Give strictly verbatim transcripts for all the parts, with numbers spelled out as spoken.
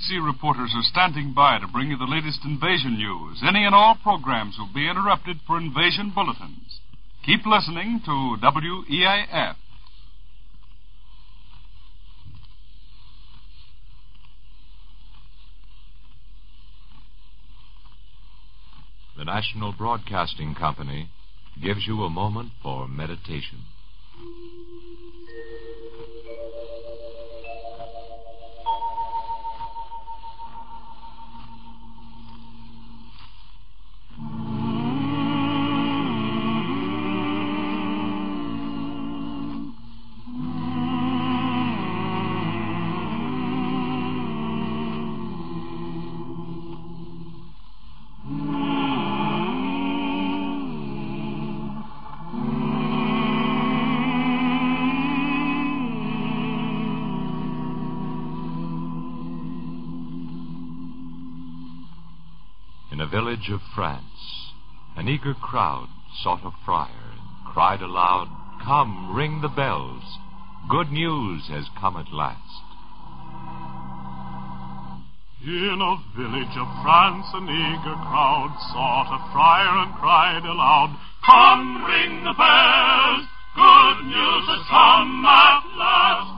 C reporters are standing by to bring you the latest invasion news. Any and all programs will be interrupted for invasion bulletins. Keep listening to W E I F. The National Broadcasting Company gives you a moment for meditation. In a village of France, an eager crowd sought a friar and cried aloud, "Come, ring the bells. Good news has come at last." In a village of France, an eager crowd sought a friar and cried aloud, "Come, ring the bells. Good news has come at last."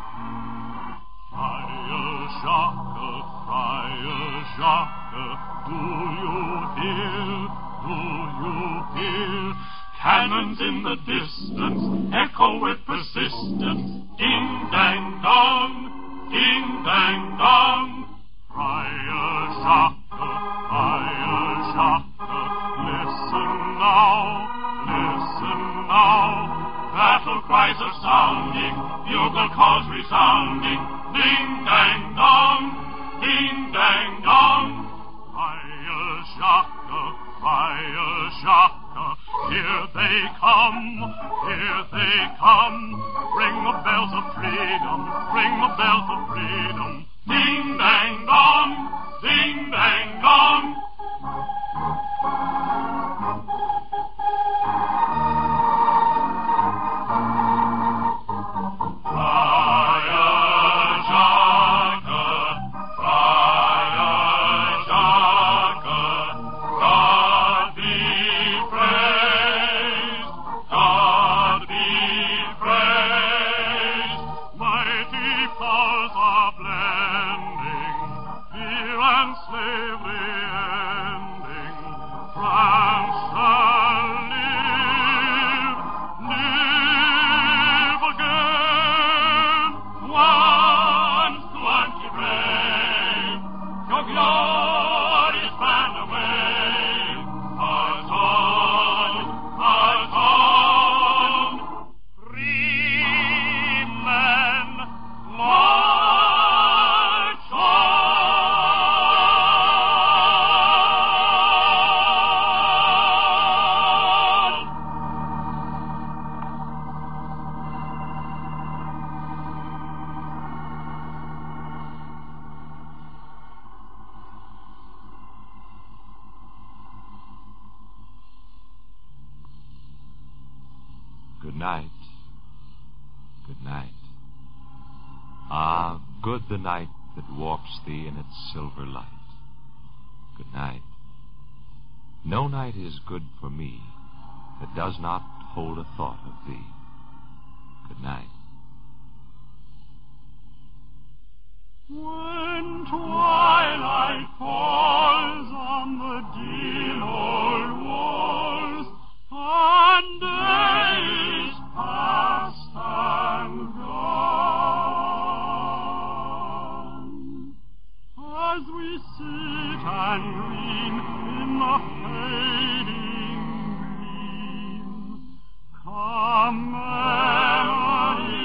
Friar Jacques, Friar Jacques, do you hear, do you hear? Cannons in the distance echo with persistence. Ding, dang, dong, ding, dang, dong. Friar Jacques, Friar Jacques, listen now, listen now. Battle cries are sounding, bugle calls resounding. Ding, dang, dong, ding, dang, dong. Friar Jacques, Friar Jacques, here they come, here they come. Ring the bells of freedom, ring the bells of freedom. Ding, dang, dong, ding, dang, dong. Good night. Good night. Ah, good the night that warps thee in its silver light. Good night. No night is good for me that does not hold a thought of thee. Good night. When twilight falls on the dim old walls, and day is past and gone, as we sit and glean in the fading dream, come memory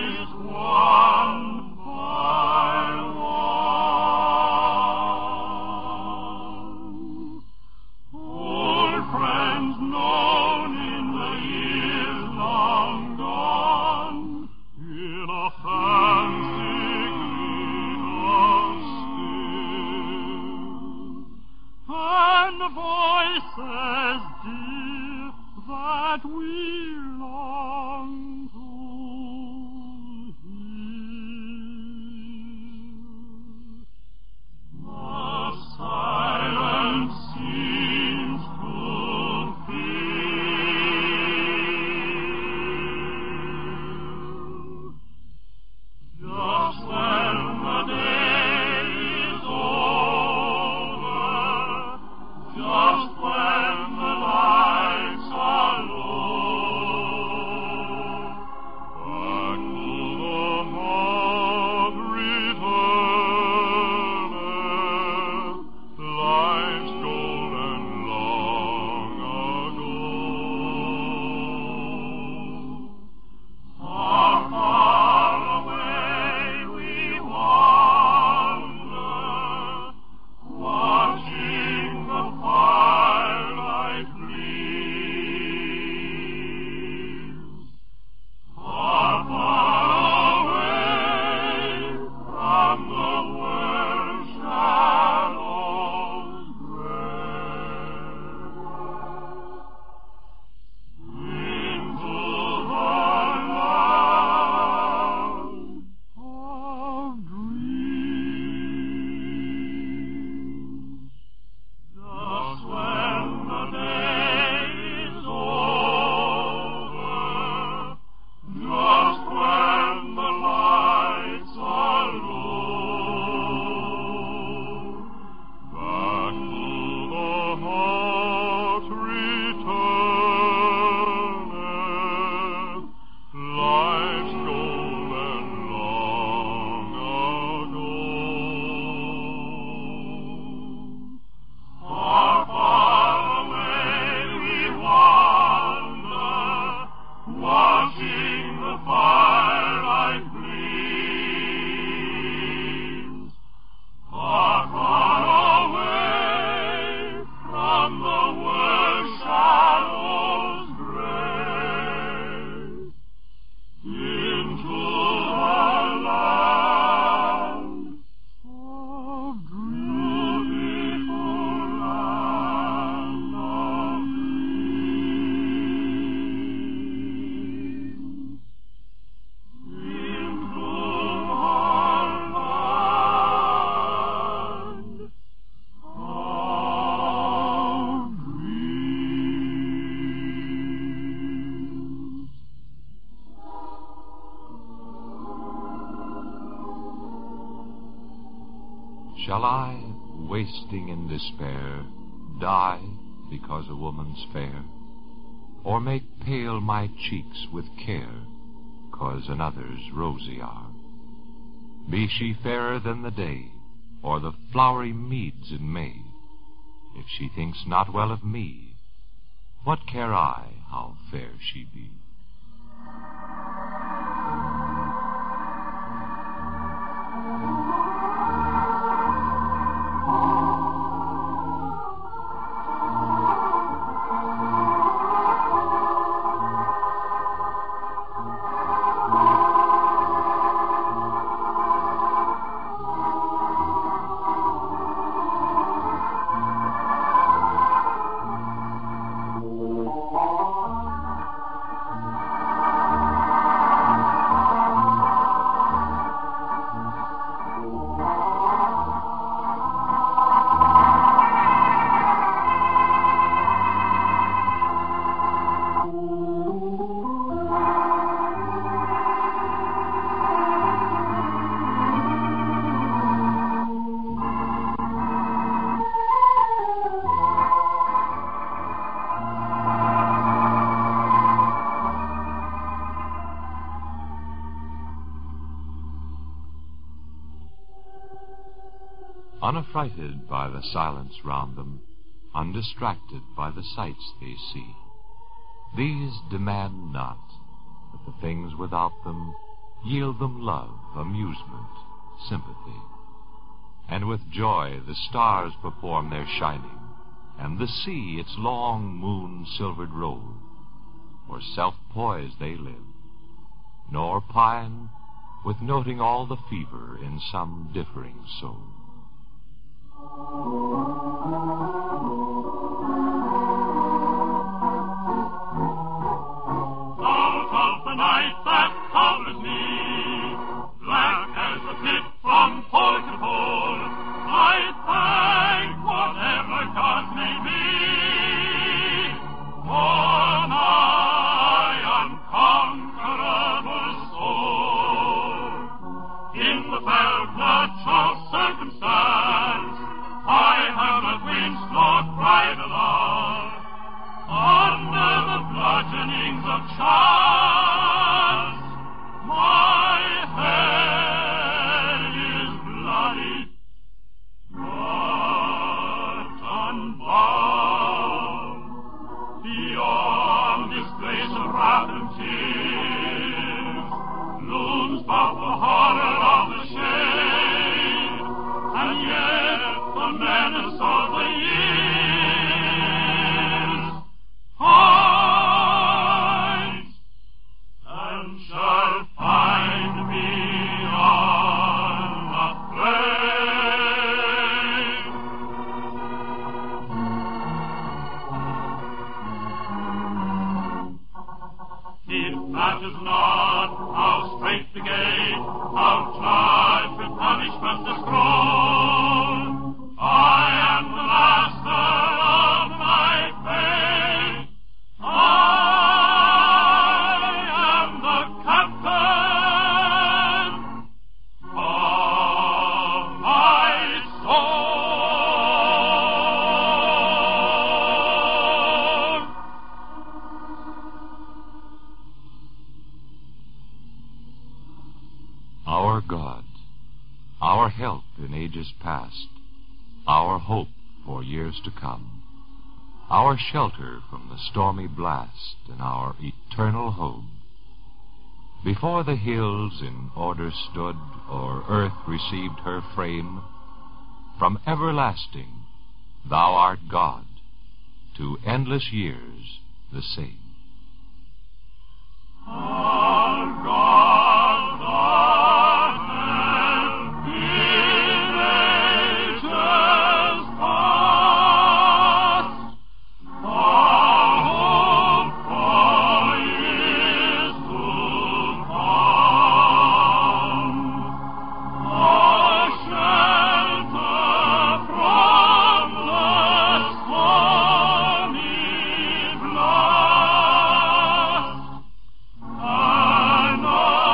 Shall I, wasting in despair, die because a woman's fair? Or make pale my cheeks with care, 'cause another's rosy are? Be she fairer than the day, or the flowery meads in May, if she thinks not well of me, what care I how fair she be? Unaffrighted by the silence round them, undistracted by the sights they see, these demand not that the things without them yield them love, amusement, sympathy. And with joy the stars perform their shining, and the sea its long moon-silvered roll. For self-poised they live, nor pine with noting all the fever in some differing soul. Out of the night that covers me, black as the pit from pole to pole, I thank whatever God may be for my unconquerable soul. In the fell clutch of circumstance, I have not winced nor cried aloud. Under the bludgeonings of chance, my head is bloody, but unbound. Beyond this place of wrath and tears looms but the horror of the shade, and yet the menace of the years hides, and shall find me unafraid. It matters not how strait the gate, how charged with punishment is grown, I am the master of my fate. I am the captain of my soul. Our God, our help in ages past, our hope for years to come, our shelter from the stormy blast, and our eternal home. Before the hills in order stood, or earth received her frame, from everlasting thou art God, to endless years the same. Our God, our help in ages past, our hope for years to come, our shelter from the stormy blast, and our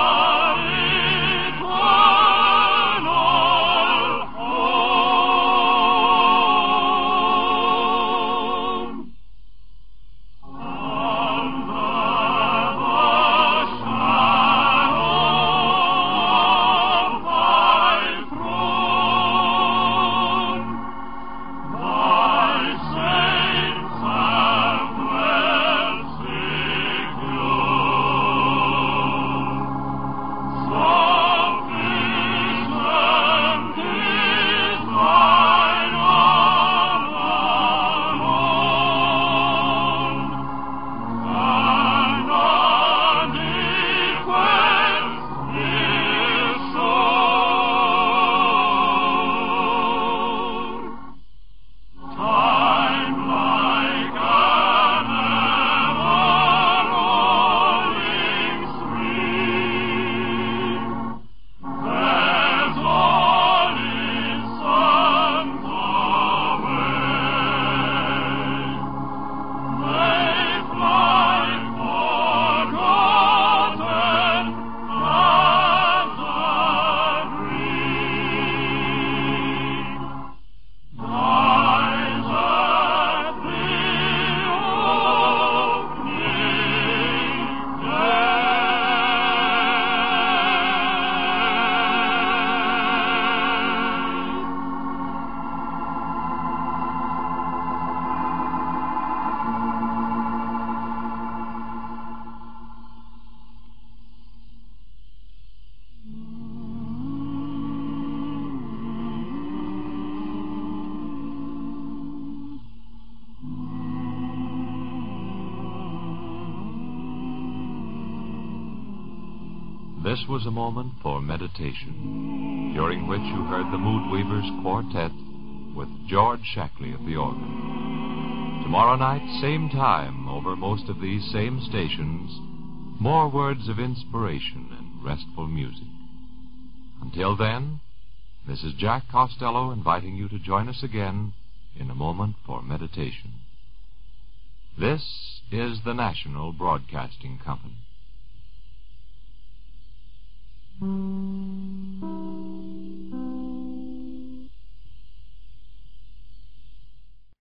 This was a moment for meditation, during which you heard the Mood Weavers Quartet with George Shackley at the organ. Tomorrow night, same time, over most of these same stations, more words of inspiration and restful music. Until then, this is Jack Costello inviting you to join us again in a moment for meditation. This is the National Broadcasting Company.